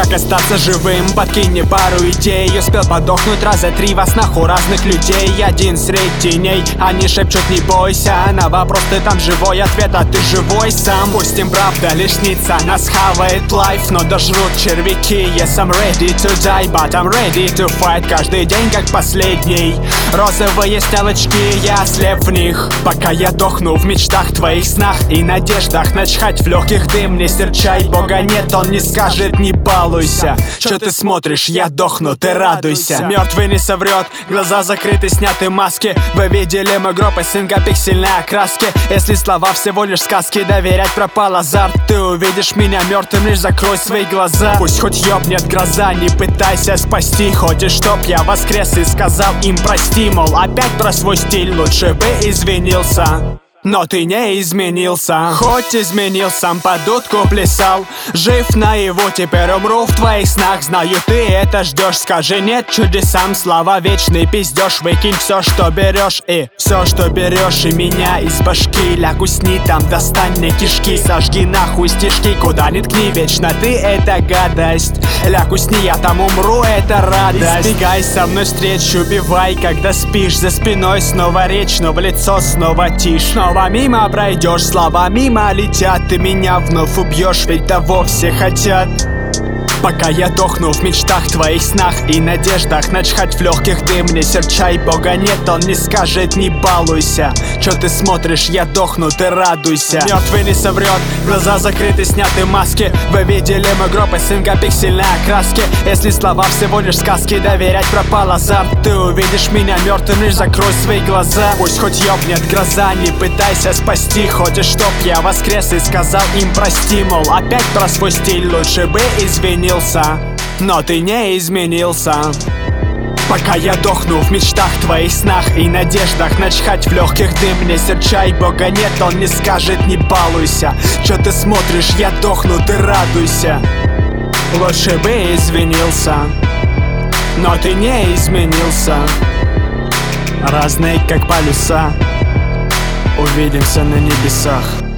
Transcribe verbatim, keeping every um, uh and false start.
Как остаться живым, подкинь мне пару идей. Успел подохнуть раза три во снах у разных людей. Один средь теней, они шепчут не бойся. На вопрос ты там живой, ответ а ты живой сам. Пусть им правда лишь снится, нас хавает лайф, но дожрут червяки. Yes, I'm ready to die, but I'm ready to fight. Каждый день как последний. Розовые стрелочки, я слеп в них. Пока я дохну в мечтах, твоих снах и надеждах. Начхать в легких дым, не серчай. Бога нет, он не скажет, не балуйся. Чё ты смотришь, я дохну, ты радуйся. Мертвый не соврет, глаза закрыты, сняты маски. Вы видели мой гроб и сингопиксельной окраски. Если слова всего лишь сказки, доверять пропал азарт. Ты увидишь меня мертвым, лишь закрой свои глаза. Пусть хоть ёбнет гроза, не пытайся спасти. Хочешь, чтоб я воскрес и сказал им прости. Мол, опять про свой стиль, лучше бы извинился. Но ты не изменился. Хоть изменил, сам под утку плясал. Жив наяву, теперь умру в твоих снах. Знаю, ты это ждешь, скажи нет чудесам. Слова вечный пиздёж, выкинь все, что берешь. И все, что берешь, и меня из башки. Ляг усни там, достань мне кишки. Сожги нахуй стишки, куда ни ткни. Вечно ты это гадость. Ляг усни, я там умру, это радость. Избегай со мной встреч, убивай, когда спишь. За спиной снова речь, но в лицо снова тишь. Снова мимо пройдешь, слова мимо летят. Ты меня вновь убьешь, ведь того все хотят. Пока я дохну в мечтах, твоих снах и надеждах. Начхать в легких дым, не серчай. Бога нет, он не скажет, не балуйся. Чё ты смотришь, я дохну, ты радуйся. Мертвый не соврет, глаза закрыты, сняты маски. Вы видели мой гроб и сингопиксельной окраски. Если слова всего лишь сказки, доверять пропал азарт. Ты увидишь меня мертвым, лишь закрой свои глаза. Пусть хоть ёбнет гроза, не пытайся спасти. Хочешь, чтоб я воскрес и сказал им прости. Мол, опять про свой стиль, лучше бы извинился. Но ты не изменился. Пока я дохну в мечтах, твоих снах и надеждах. Начхать в легких дым, не серчай. Бога нет, он не скажет, не балуйся. Чё ты смотришь, я дохну, ты радуйся. Лучше бы извинился. Но ты не изменился. Разные как полюса. Увидимся на небесах.